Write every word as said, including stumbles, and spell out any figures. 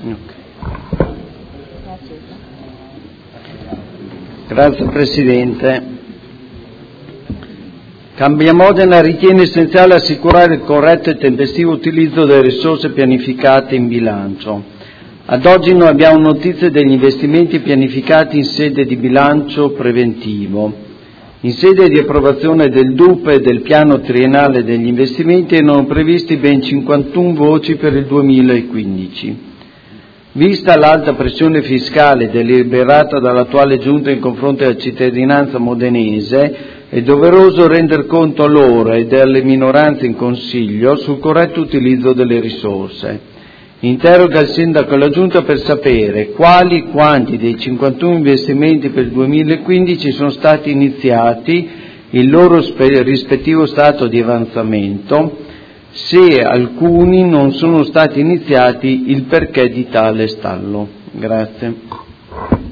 Grazie Presidente. Cambia Modena ritiene essenziale assicurare il corretto e tempestivo utilizzo delle risorse pianificate in bilancio. Ad oggi non abbiamo notizie degli investimenti pianificati in sede di bilancio preventivo. In sede di approvazione del D U P e del piano triennale degli investimenti erano previsti ben cinquantuno voci per il duemilaquindici. Vista l'alta pressione fiscale deliberata dall'attuale Giunta in confronto alla cittadinanza modenese, è doveroso render conto a loro e alle minoranze in Consiglio sul corretto utilizzo delle risorse. Interroga il Sindaco e la Giunta per sapere quali quanti dei cinquantuno investimenti per il duemilaquindici sono stati iniziati, il loro rispettivo stato di avanzamento, se alcuni non sono stati iniziati, il perché di tale stallo. Grazie.